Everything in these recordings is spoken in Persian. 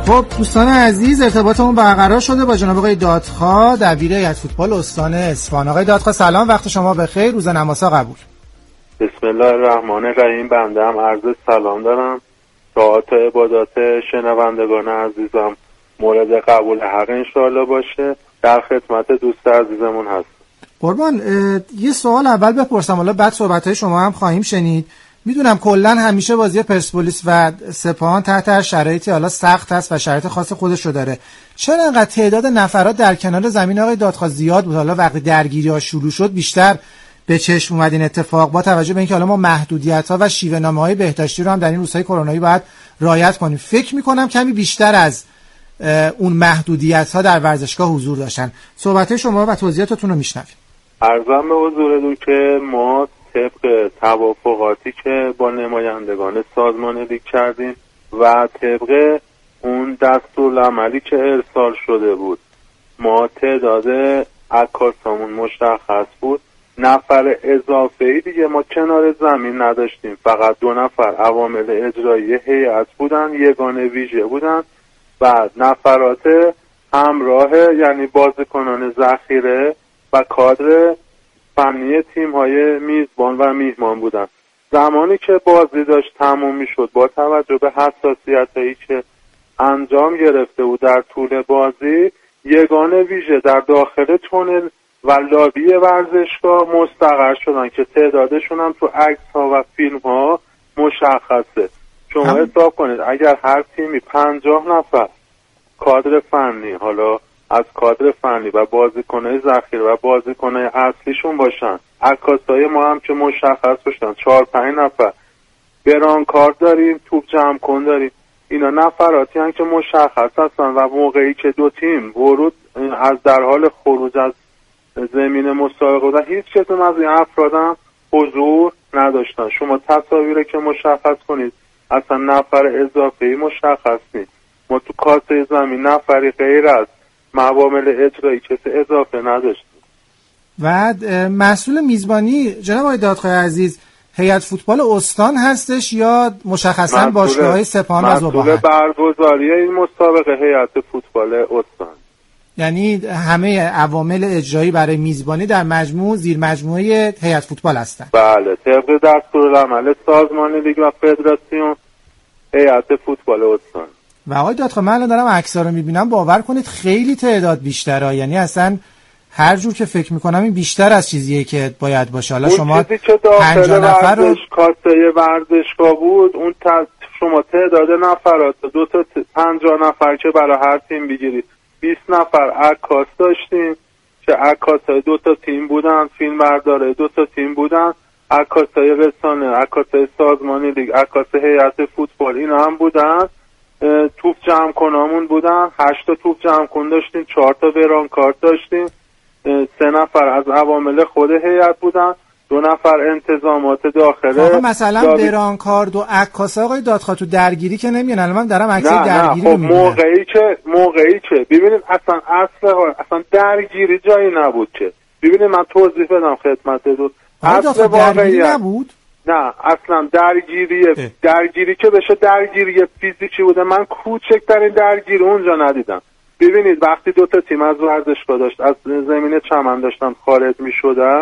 خب دوستان عزیز، ارتباطمون برقرار شده با جناب آقای دادخواه، دبیر هیئت فوتبال استان اصفهان. آقای دادخواه سلام، وقت شما بخیر، روز نماسا قبول. بسم الله الرحمن الرحیم. بنده هم عرض سلام دارم. طاعت عبادات شنوندگان عزیزم مورد قبول حق انشاءالله باشه. در خدمت دوست عزیزمون هست. قربان، یه سوال اول بپرسم، حالا بعد صحبت‌های شما هم خواهیم شنید. میدونم کلا همیشه بازی پرسپولیس و سپاهان تحت هر شرایطی حالا سخت است و شرایط خاص خودش رو داره. چرا انقدر تعداد نفرات در کنار زمین آقای دادخواه زیاد بود؟ حالا وقتی درگیری‌ها شروع شد بیشتر به چشم اومد این اتفاق، با توجه به اینکه حالا ما محدودیت‌ها و شیوه‌نامه‌های بهداشتی رو هم در این روزهای کرونایی باید رعایت کنیم. فکر می‌کنم کمی بیشتر از اون محدودیت‌ها در ورزشگاه حضور داشتن. صحبت‌های شما و توضیحاتتون رو میشنویم. عرضم به حضورتون که ما طبق توافقاتی که با نمایندگان سازمان لیگ کردیم و طبق اون دستورالعملی که ارسال شده بود، ما تعداد عکاسامون مشخص بود. نفر اضافه‌ای دیگه ما کنار زمین نداشتیم، فقط 2 نفر عوامل اجرایی هیئت بودن، یگانه ویژه بودن و نفرات همراه یعنی بازیکنان ذخیره و کادر فنی تیم‌های میزبان و میهمان بودن. زمانی که بازی داشت تموم می‌شد، با توجه به حساسیت‌هایی که انجام گرفته بود در طول بازی، یگانه ویژه در داخل تونل و لابی ورزشگاه مستقر شدن که تعدادشون هم تو عکس‌ها و فیلم‌ها مشخصه. شما حساب کنید اگر هر تیمی 50 نفر کادر فنی، حالا از کادر فنی و بازیکن‌های ذخیره و بازیکن‌های اصلیشون باشن، عکاسای ما هم که مشخص باشن، 4-5 نفر برانکار داریم، توپ جمع کن داریم، اینا نفراتی هستن که مشخص هستن و موقعی که دو تیم ورود از در حال خروج از زمین مسابقه بودن، هیچ کسی از این افراد هم حضور نداشتن. شما تصاویر که مشخص کنید اصلا نفر اضافه‌ای مشخص نیست. ما تو کاسه زمین نفری غیر از عوامل اجرایی کسی اضافه نداشتیم. و مسئول میزبانی جناب آقای دادخواه عزیز هیئت فوتبال استان هستش یا مشخصا باشگاه‌های سپاهان و ذوب‌آهن؟ مسئول برگزاری این مسابقه هیئت فوتبال استان. یعنی همه عوامل اجرایی برای میزبانی در مجموع زیر مجموعه هیئت فوتبال هستند. بله، طبق دستورالعمل سازمان لیگ و فدراسیون هیئت فوتبال استان. و آقای دادخواه من الان دارم عکس‌ها رو می‌بینم، باور کنید خیلی تعداد بیشتره، یعنی اصلا هر جور که فکر می‌کنم این بیشتر از چیزیه که باید باشه. حالا شما 50 نفر رو کاسه ورزشگاه بود، اون شما تعداد نفرات 2 تا 50 نفر که برای هر تیم بگیرید، 20 نفر عکاس داشتیم که عکاسای 2 تا تیم بودن، فیلم برداره 2 تا تیم بودن، عکاسای رسانه، عکاسای سازمانی لیگ، عکاس هیئت فوتبال اینا هم بودن. توپ جمع کنامون بودن، 8 تا توپ جمع کن داشتیم، 4 تا برانکارت داشتیم، 3 نفر از عوامل خود هیئت بودن، 2 نفر انتظامات داخله. مثلا برانکارد و عکاس آقای دادخواه تو درگیری که نمیان. الان من دارم عکس درگیری رو میبینم. موقعی که ببینید اصلا درگیری جایی نبود که. ببینید من توضیح بدم خدمتتون. اصل درگیری نبود؟ نه اصلا درگیری که بشه درگیری فیزیکی بوده. من کوچکترین درگیری اونجا ندیدم. ببینید وقتی 2 تا تیم از ورزشگاه داشت از زمین چمن داشتن خارج می شدن،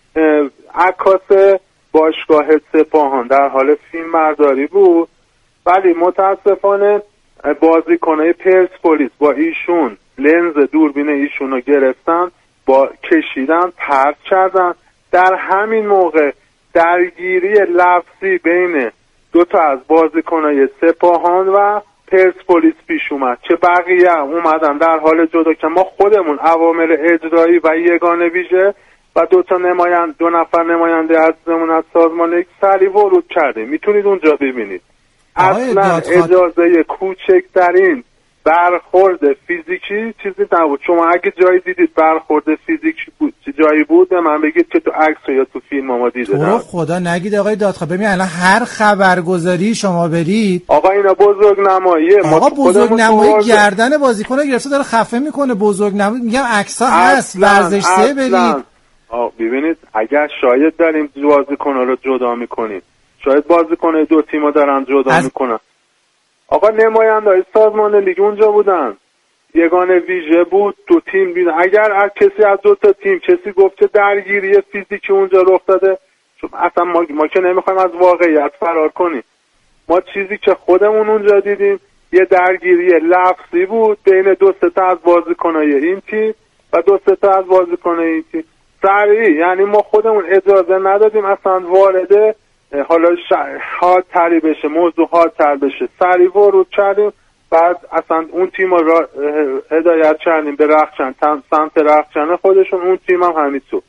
عکاس باشگاه سپاهان در حال فیلم برداری بود، ولی متاسفانه بازیکنای پرسپولیس با ایشون لنز دوربین ایشون رو گرفتن، با کشیدن پرت کردن. در همین موقع درگیری لفظی بین 2 تا از بازیکنای سپاهان و پرسپولیس پیش اومد که بقیه اومدن در حال جدا که ما خودمون عوامل اجرایی و یگانه ویژه و 2 نفر نماینده عزیزمون از سازمان لیگ سریع ورود کردیم. میتونید اونجا ببینید. اصلا اجازه کوچکترین برخورد فیزیکی چیزی نبود. شما اگه جایی دیدید برخورد فیزیکی بود جایی بود به من بگید که تو عکس یا تو فیلم ما دیده. تو رو خدا نگید آقای دادخواه. ببین الان هر خبرگزاری شما برید آقا اینا بزرگنماییه. آقا بزرگنمایی گردن بازیکن رو گرفته داره خفه میکنه. بزرگنمایی میگم عکس‌ها هست، ورزش 3 برید. ببینید اگر شاید داریم بازیکن‌ها رو جدا میکنیم، شاید بازیکن 2 تیم‌ها دارن جدا میکنن. آقا نماینده‌های سازمان لیگ اونجا بودن، یگانه ویژه بود، 2 تیم بیدن. اگر کسی از 2 تا تیم کسی گفت که درگیری فیزیکی اونجا رخ داده، چون اصلا ما که نمیخوایم از واقعیت فرار کنیم. ما چیزی که خودمون اونجا دیدیم یه درگیری لفظی بود بین 2-3 تا از بازیکنای این تیم و 2-3 تا از بازیکنای این تیم. سریع، یعنی ما خودمون اجازه ندادیم اصلا وارد حالا حادتری بشه، موضوع حادتر بشه، سریع ورود کردیم. بعد اصلا اون تیم را هدایت کردیم به رخشن، سمت رخشن خودشون. اون تیم هم همینطور.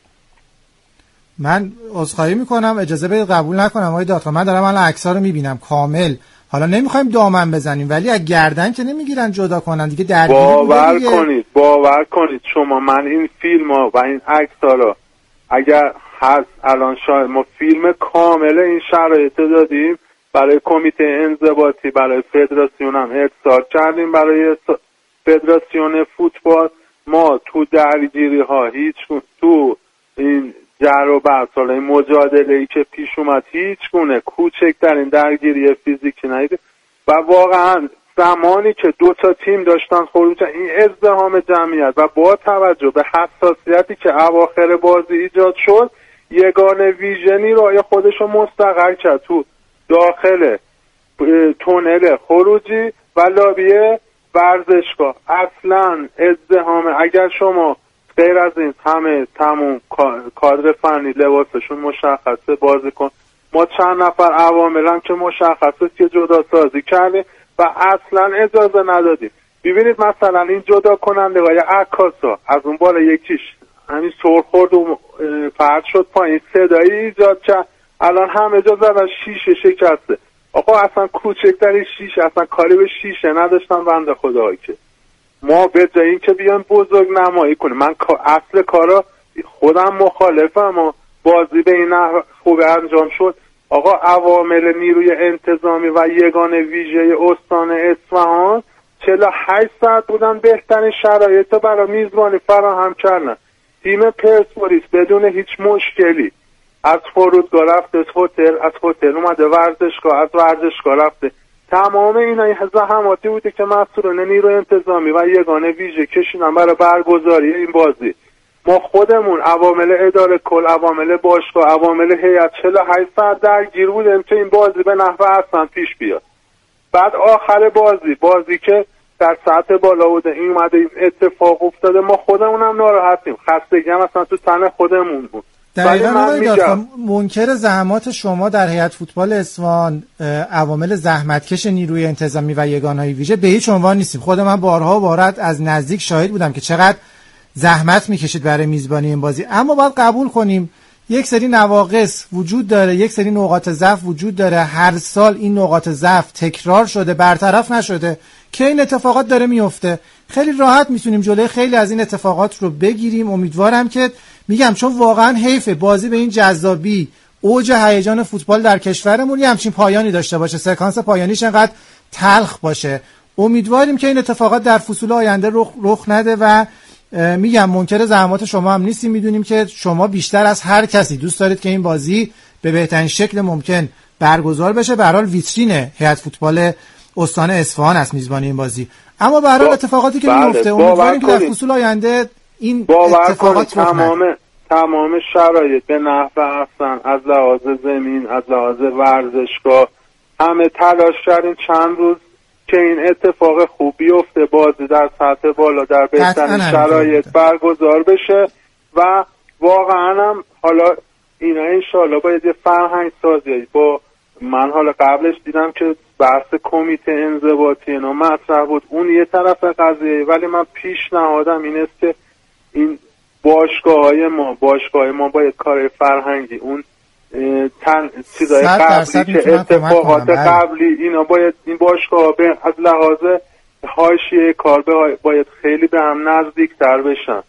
من عذرخواهی میکنم، اجازه بدید قبول نکنم آقای دادخواه. من دارم الان عکس‌ها رو میبینم کامل. حالا نمیخوایم دامن بزنیم ولی از گردن که نمیگیرن جدا کنن دیگه. درگیری باور کنید شما، من این فیلم‌ها و این عکس‌ها رو اگر هست الان شاید ما فیلم کامل این شرایط دادیم برای کمیته انضباطی، برای فدراسیون هم ارسال کردیم، برای فدراسیون فوتبال. ما تو درگیری ها هیچ تو این جر و بحث، حالا این مجادله‌ای که پیش اومد، هیچ گونه کوچکترین درگیری فیزیکی ندید. و واقعا زمانی که 2 تا تیم داشتن خروج این ازدحام جمعیت و با توجه به حساسیتی که اواخر بازی ایجاد شد، یگانه ویژنی رای خودشو مستقر کرد تو داخل تونل خروجی و لابی ورزشگاه. اصلا ازدحام، اگر شما غیر از این همه تموم کادر فنی لباسشون مشخصه، بازیکن ما چند نفر عواملم که مشخصه که جدا سازی کرده و اصلا اجازه ندادیم. ببینید مثلا این جدا کننده‌های عکاسا از اون بالا یکیش همین سر خورد و پرت شد پایین، صدایی ایجاد کرد، الان همه جا زدن شیشه شکسته. آقا اصلا کوچکترین شیشه، اصلا کاری به شیشه نداشتن بنده خدایی که ما به جای این که بیان بزرگ نمایی کنیم. من اصل کارا خودم مخالفم و بازی به این خوب انجام شد. آقا عوامل نیروی انتظامی و یگانه ویژه استان اصفهان 48 ساعت بودن بهترین شرایط برای میزبانی فراهم کردن. تیم پرسپولیس بدون هیچ مشکلی از فرودگاه رفته هتل، از هتل اومده ورزشگاه، از ورزشگاه رفته. تمام اینا زحماتی بوده که مسئولان نیروی انتظامی و یگانه ویژه کشیدن برای برگزاری این بازی. ما خودمون عوامل اداره کل، عوامل باشگاه، عوامل هیئت 48 ساعت درگیر بودیم که این بازی به نحو احسن پیش بیاد. بعد آخر بازی که در سطح بالا بوده این اومده این اتفاق افتاده، ما خودمونم ناراحتیم، خستگی هم اصلا تو تن خودمون بود. دقیقاً منکر زحمات شما در هیئت فوتبال اصفهان، عوامل زحمتکش نیروی انتظامی و یگانه‌های ویژه به هیچ عنوان نیستیم. خود من بارها و بارها از نزدیک شاهد بودم که چقدر زحمت میکشید برای میزبانی این بازی. اما باید قبول کنیم یک سری نواقص وجود داره، یک سری نقاط ضعف وجود داره. هر سال این نقاط ضعف تکرار شده، برطرف نشده که این اتفاقات داره میفته. خیلی راحت میتونیم جلوی خیلی از این اتفاقات رو بگیریم. امیدوارم که میگم چون واقعا حیفه بازی به این جذابی، اوج هیجان فوتبال در کشورمون یه همچین پایانی داشته باشه، سکانس پایانیش انقدر تلخ باشه. امیدواریم که این اتفاقات در فصول آینده رخ نده و میگم منکر زحمات شما هم نیستیم. میدونیم که شما بیشتر از هر کسی دوست دارید که این بازی به بهترین شکل ممکن برگزار بشه. به هر حال ویترین هیئت فوتبال استان اصفهان است میزبانی این بازی. اما به هر حال اتفاقاتی که میفته امیدواریم که در فصول آینده این اتفاقات تمام شرایط به نحو احسن، از لحاظ زمین، از لحاظ ورزشگاه، همه تلاش کردیم چند روز که این اتفاق خوب بیفته، بازی در سطح بالا در بهترین شرایط برگزار بشه. و واقعا هم حالا اینا انشالله باید یه فرهنگ سازی با من حالا قبلش دیدم که بحث کمیته انضباطی اینا مطرح بود، اون یه طرف قضیه، ولی من پیشنهادم این است که این باشگاه ما باید کار فرهنگی، اون چیزای قبلی که اتفاقات قبلی اینا باید این باشگاه از لحاظ حاشیه کار باید خیلی به هم نزدیک‌تر بشن.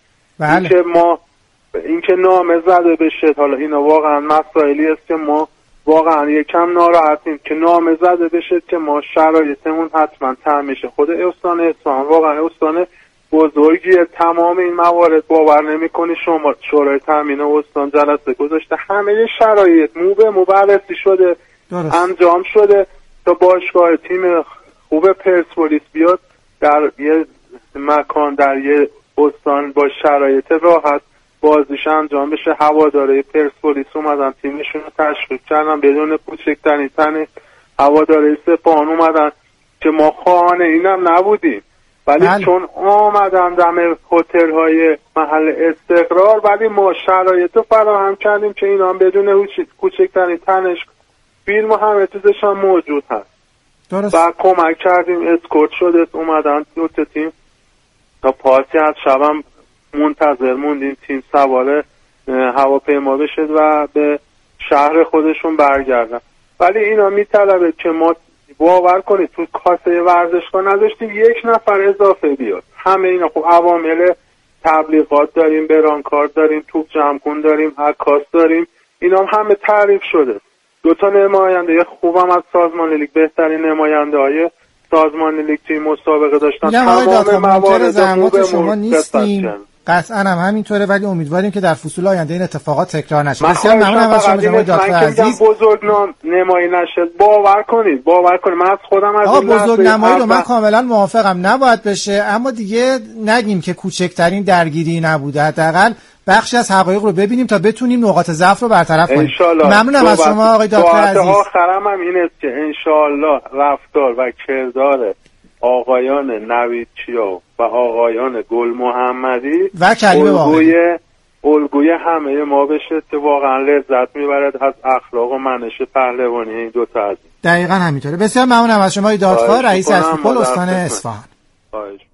اینکه نامه زده بشه، حالا اینا واقعا مسائلی است که ما واقعا یکم ناراحتیم که نامه زده بشه که ما شرایطمون حتما تامین شه. خود استان اصفهان واقعا استان بزرگیه، تمام این موارد باور نمی‌کنی شما شورای تامین استان جلسه گذاشته، همه شرایط مو به مو بررسی شده، انجام شده تا باشگاه تیم خوب پرسپولیس بیاد در یه مکان، در یه استان با شرایط راحت بازیش انجام بشه. هواداره پرسپولیس اومدن تیمشون رو تشویق کردن بدون کوچکترین تنه. هواداره سپاهان اومدن که ما خواهان اینم نبودیم، ولی چون آمدن دم هتل های محل استقرار، ولی ما شرایط رو فراهم کردیم که اینا هم بدون کوچکترین تنش فیلم و همه چیزش هم موجود هست. درست. و کمک کردیم، اسکورت شده اومدن دو تیم تا پارتی از شبم منتظر موندیم تیم سوار هواپیما بشه و به شهر خودشون برگردن. ولی اینا میطلبه که ما باور کنید تو کاسه ورزشگاه نداشتیم یک نفر اضافه بیاد. همه اینا خب عوامل تبلیغات داریم، برانکار داریم، توپ جمع‌کن داریم، عکاس داریم، اینا همه تعریف شده. دو تا نماینده خوبم از سازمان لیگ، بهترین نماینده های سازمان لیگ توی مسابقه داشتن. تمام موارد زحمات شما نیستیم، قطعا هم همینطوره، ولی امیدواریم که در فصول آینده این اتفاقات تکرار نشه. بسیار ممنونم از شما جناب دکتر عزیز. بزرگنام نمایی نشه، باور کنید من از خودم از این بزرگنمایی رو من کاملا موافقم، نباید بشه، اما دیگه نگیم که کوچکترین درگیری نبوده. حداقل بخشی از حقایق رو ببینیم تا بتونیم نقاط ضعف رو برطرف کنیم. ممنونم از شما آقای دکتر عزیز. آخرم هم این است که ان شاءالله رفتار و کردار آقایان نوید چیا و آقایان گل محمدی و کریم الگوی همه ما بشه که واقعا لذت میبرد از اخلاق و منش پهلوانی این دو تا عزیز. دقیقاً همینطوره. بسیار ممنونم از شما دادخواه، رئیس اسپول استان اصفهان.